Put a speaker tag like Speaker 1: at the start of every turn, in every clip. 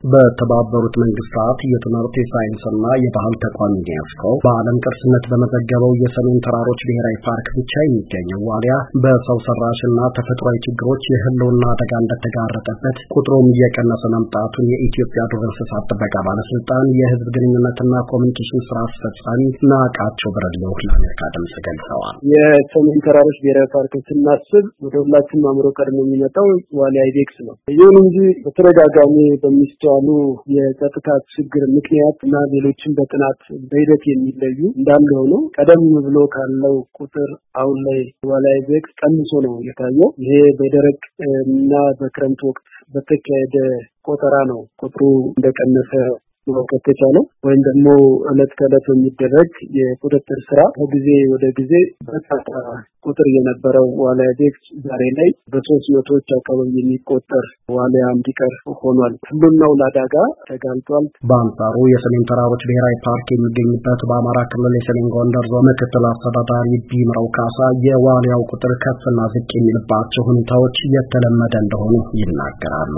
Speaker 1: በተባበሩት መንግስታት የትምህርት የሳይንስና የባህል ተቋም ዩኔስኮ በዓለም ቅርስነት በመዘገበው የሰሜን ተራሮች ብሔራዊ ፓርክ ብቻ የሚገኘው ዋልያ በሰው ሰራሽና ተፈጥሯዊ ችግሮች የህልውና አደጋ እንደተጋረጠበት ቁጥሩም እየቀነሰ መምጣቱን የኢትዮጵያ ዱር እንስሳት ጥበቃ ባለስልጣን የህዝብ ግንኙነትና ኮሚኒኬሽን ስራ አስፈጻሚ ናቃቸው ብረሌው ለአሜሪካ ድምጽ ገልጸዋል።
Speaker 2: የሰሜን ተራሮች ብሔራዊ ፓርክ ስናስብ ወደ ሁላችንም አእምሮ ቀድሞ የሚመጣው ዋልያ አይቤክስ ነው። ይሁን እንጂ በተደጋጋሚ በሚስተዋሉ የጸጥታ ችግር ምክንያት እና ሌሎችም በጥናት በሂደት የሚለዩ እንዳለ ሆኖ ቀደም ብሎ ካለው ቁጥር አሁን ላይ ዋልያ አይቤክስ ቀንሶ ነው የታየው። ይሄ በደረቅ እና በክረምት ወቅት በተካሄደ ቆጠራ ነው ቁጥሩ እንደቀነሰ ማወቅ የተቻለው ወይም ደግሞ ዕለት ከዕለት የሚደረግ የቁጥጥር ስራ ከጊዜ ወደ ጊዜ በርካታ ቁጥር የነበረው ዋልያ አይቤክስ ዛሬ ላይ በ300ዎች አካባቢ የሚቆጠር ዋልያ እንዲቀር ሆኗል። ሁሉናው ለአደጋ ተጋልጧል።
Speaker 1: በአንጻሩ የሰሜን ተራሮች ብሔራዊ ፓርክ የሚገኝበት በአማራ ክልል የሰሜን ጎንደር ዞን ምክትል አስተዳዳሪ ቢምረው ካሳ የዋልያው ቁጥር ከፍና ዝቅ የሚልባቸው ሁኔታዎች የተለመደ እንደሆኑ ይናገራሉ።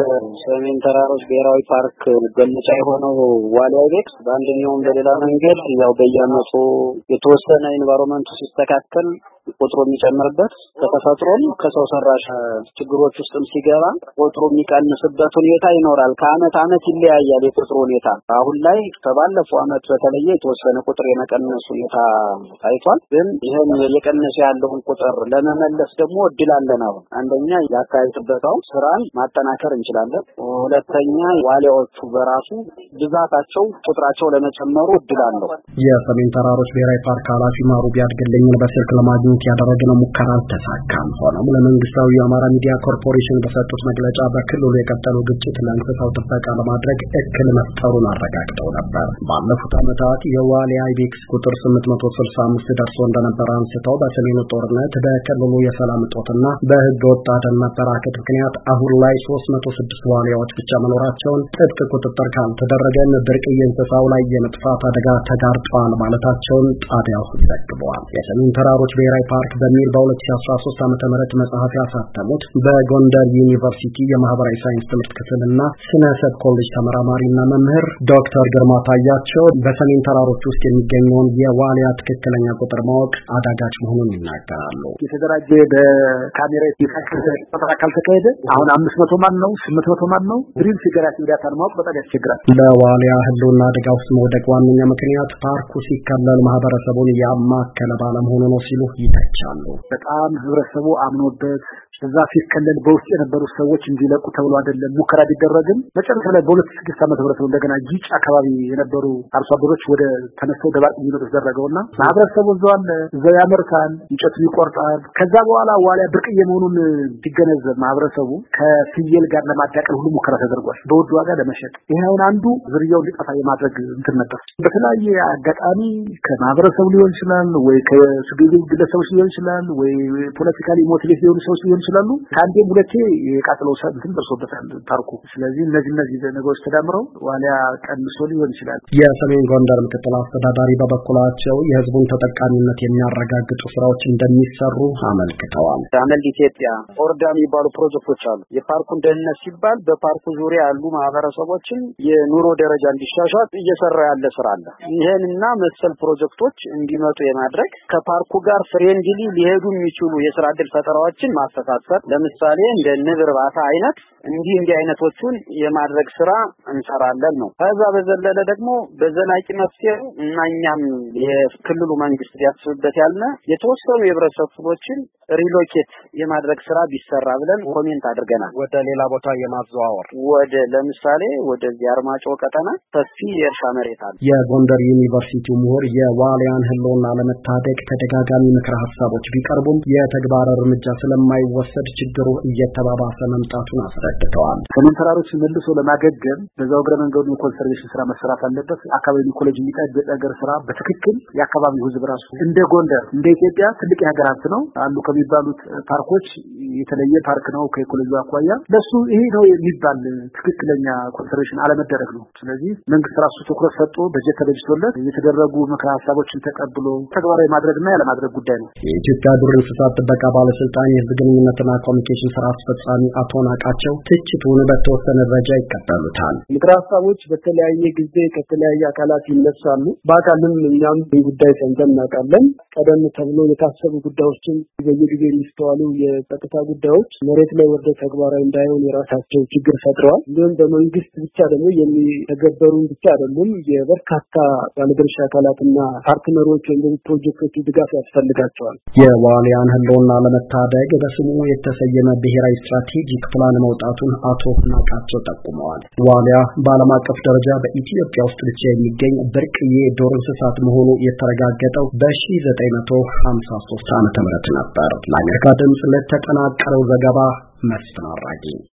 Speaker 3: ከሰሜን ተራሮች ብሔራዊ ፓርክ ገለጻ የሆነው ዋልያ አይቤክስ በአንደኛውም በሌላ መንገድ ያው በየዓመቱ የተወሰነ ኢንቫይሮንመንቱ ሲስተካከል ቁጥሩ የሚጨምርበት ከተፈጥሮም ከሰው ሰራሽ ችግሮች ውስጥም ሲገባ ቁጥሩ የሚቀንስበት ሁኔታ ይኖራል። ከአመት አመት ይለያያል የቁጥሩ ሁኔታ። አሁን ላይ ከባለፈው አመት በተለየ የተወሰነ ቁጥር የመቀነስ ሁኔታ ታይቷል። ግን ይሄን የቀነሰ ያለውን ቁጥር ለመመለስ ደግሞ እድል አለን። አሁን አንደኛ የአካባቢ ጥበቃው ስራን ማጠናከር እንችላለን። ሁለተኛ ዋልያዎቹ በራሱ ብዛታቸው ቁጥራቸው ለመጨመሩ እድል አለው።
Speaker 1: የሰሜን ተራሮች ብሔራዊ ፓርክ ኃላፊ ማሩ ቢያድግልኝን በስልክ ለማግኘት ያደረግነው ሙከራ አልተሳካም። ሆኖም ለመንግስታዊ የአማራ ሚዲያ ኮርፖሬሽን በሰጡት መግለጫ በክልሉ የቀጠለው ግጭት ለእንስሳው ጥበቃ ለማድረግ እክል መፍጠሩን አረጋግጠው ነበር። ባለፉት ዓመታት የዋልያ አይቤክስ ቁጥር 865 ደርሶ እንደነበር አንስተው በሰሜኑ ጦርነት በክልሉ የሰላም እጦትና በህገ ወጥ አደን መበራከት ምክንያት አሁን ላይ 306 ዋልያዎች ብቻ መኖራቸውን ጥብቅ ቁጥጥር ካልተደረገም ብርቅዬ እንስሳው ላይ የመጥፋት አደጋ ተጋርጧል ማለታቸውን ጣቢያው ዘግቧል። የሰሜን ተራሮች ብሔራዊ ፓርክ በሚል በ2013 ዓ.ም መጽሐፍ ያሳተሙት በጎንደር ዩኒቨርሲቲ የማህበራዊ ሳይንስ ትምህርት ክፍልና ስነ ሰብ ኮሌጅ ተመራማሪና መምህር ዶክተር ግርማ ታያቸው በሰሜን ተራሮች ውስጥ የሚገኘውን የዋልያ ትክክለኛ ቁጥር ማወቅ አዳጋች መሆኑን ይናገራሉ።
Speaker 4: የተደራጀ በካሜራ ቆጠራ ካልተካሄደ አሁን 500 ማን ነው 800 ማን ነው ድሪል ፊገራት ዳታን ማወቅ በጣም ያስቸግራል።
Speaker 1: ለዋልያ ህልውና አደጋ ውስጥ መውደቅ ዋነኛ ምክንያት ፓርኩ ሲከለል ማህበረሰቡን ያማከለ ባለመሆኑ ነው ሲሉ ይተቻሉ።
Speaker 4: በጣም ህብረተሰቡ አምኖበት እዛ ሲከለል በውስጥ የነበሩ ሰዎች እንዲለቁ ተብሎ አይደለም ሙከራ ቢደረግም መጨረሻ ላይ በ2006 ዓመተ ምህረት እንደገና ጂጭ አካባቢ የነበሩ አርሶ አደሮች ወደ ተነስተው ደባቅ እንዲመጡ ተደረገውና ማህበረሰቡ እዛው ያመርታል፣ እንጨት ይቆርጣል። ከዛ በኋላ ዋልያ ብርቅዬ መሆኑን ሲገነዘብ ማህበረሰቡ ከፍየል ጋር ለማዳቀል ሁሉ ሙከራ ተደርጓል፣ በውድ ዋጋ ለመሸጥ። ይሄውን አንዱ ዝርያው እንዲጠፋ የማድረግ እንትን ነበር። በተለያየ አጋጣሚ ከማህበረሰቡ ሊሆን ይችላል ወይ ከሲቪል ግለሰቦች ሊሆን ይችላል ወይ ፖለቲካሊ ሞቲቬት ሊሆኑ ሰዎች ሊሆን ይችላሉ። ከአንዴም ሁለቴ የቃጠለው እንትን ደርሶበታል ፓርኩ። ስለዚህ እነዚህ ነገሮች ተዳምረው ዋልያ ቀንሶ ሊሆን ይችላል።
Speaker 1: የሰሜን ጎንደር ምክትል አስተዳዳሪ በበኩላቸው የህዝቡን ተጠቃሚነት የሚያረጋግጡ ስራዎች እንደሚሰሩ አመልክተዋል።
Speaker 3: አመልድ ኢትዮጵያ ኦርዳ የሚባሉ ፕሮጀክቶች አሉ። የፓርኩን ደህንነት ሲባል በፓርኩ ዙሪያ ያሉ ማህበረሰቦችን የኑሮ ደረጃ እንዲሻሻል እየሰራ ያለ ስራ አለ። ይሄንና መሰል ፕሮጀክቶች እንዲመጡ የማድረግ ከፓርኩ ጋር ፍሬንድሊ ሊሄዱ የሚችሉ የስራ ዕድል ፈጠራዎችን ማስተካከል፣ ለምሳሌ እንደ ንብ እርባታ አይነት እንዲህ አይነቶቹን የማድረግ ስራ እንሰራለን ነው። ከዛ በዘለለ ደግሞ በዘላቂ መፍትሄ እናኛም የክልሉ መንግስት ሊያስብበት ያልነ የተወሰኑ የህብረተሰብ ክፍሎችን ሪሎኬት የማድረግ ስራ ቢሰራ ብለን ኮሜንት አድርገናል።
Speaker 1: ወደ ሌላ ቦታ የማዘዋወር
Speaker 3: ለምሳሌ ወደዚህ አርማጮ ቀጠና ሰፊ የእርሻ መሬት አለ።
Speaker 1: የጎንደር ዩኒቨርሲቲው ምሁር የዋልያን ህልውና ለመታደግ ተደጋጋሚ ምክረ ሀሳቦች ቢቀርቡም የተግባር እርምጃ ስለማይወሰድ ችግሩ እየተባባሰ መምጣቱን አስረድተዋል።
Speaker 4: ሰሜን ተራሮች መልሶ ለማገገም በዛው እግረ መንገዱ የኮንሰርቬሽን ስራ መሰራት አለበት። አካባቢ ኢኮሎጂ የሚጠብቅ ነገር ስራ በትክክል የአካባቢው ህዝብ ራሱ እንደ ጎንደር እንደ ኢትዮጵያ ትልቅ የሀገር ሀብት ነው አሉ ከሚባሉት ፓርኮች የተለየ ፓርክ ነው ከኢኮሎጂው አኳያ። ለሱ ይሄ ነው የሚባል ትክክለኛ ኮንሰርቬሽን አለመደረግ ነው። ስለዚህ መንግስት ራሱ ትኩረት ሰጥቶ በጀት ተበጅቶለት የተደረጉ ምክረ ሀሳቦችን ተቀብሎ ተግባራዊ ማድረግና ያለማድረግ ጉዳይ ነው።
Speaker 1: የኢትዮጵያ ዱር እንስሳት ጥበቃ ባለስልጣን የህዝብ ግንኙነትና ኮሚኒኬሽን ስራ አስፈጻሚ አቶ ናቃቸው ትችቱን በተወሰነ ደረጃ ይቀበሉታል።
Speaker 2: ምክረ ሀሳቦች በተለያየ ጊዜ ከተለያየ አካላት ይነሳሉ። በአካልም እኛም ጉዳይ ሰምተን እናውቃለን። ቀደም ተብሎ የታሰቡ ጉዳዮችን በየጊዜው የሚስተዋሉ የጸጥታ ጉዳዮች መሬት ላይ ወርደው ተግባራዊ እንዳይሆን የራሳቸው ችግር ፈጥረዋል። እንዲሁም በመንግስት ብቻ ደግሞ የሚተገበሩ ብቻ አይደሉም። የበርካታ ባለድርሻ አካላትና ፓርትነሮች ወይም ፕሮጀክቶች ድጋፍ ያስፈልጋቸዋል።
Speaker 1: የዋልያን ህልውና ለመታደግ በስሙ የተሰየመ ብሔራዊ ስትራቴጂክ ፕላን መውጣቱን አቶ ናቃቸው ጠቁመዋል። ዋልያ በዓለም አቀፍ ደረጃ በኢትዮጵያ ውስጥ ብቻ የሚገኝ ብርቅዬ የዱር እንስሳት መሆኑ የተረጋገጠው በ1953 ዓ.ም ነበር። ለአሜሪካ ድምፅ ለተጠናቀረው ዘገባ መስፍን አራጌ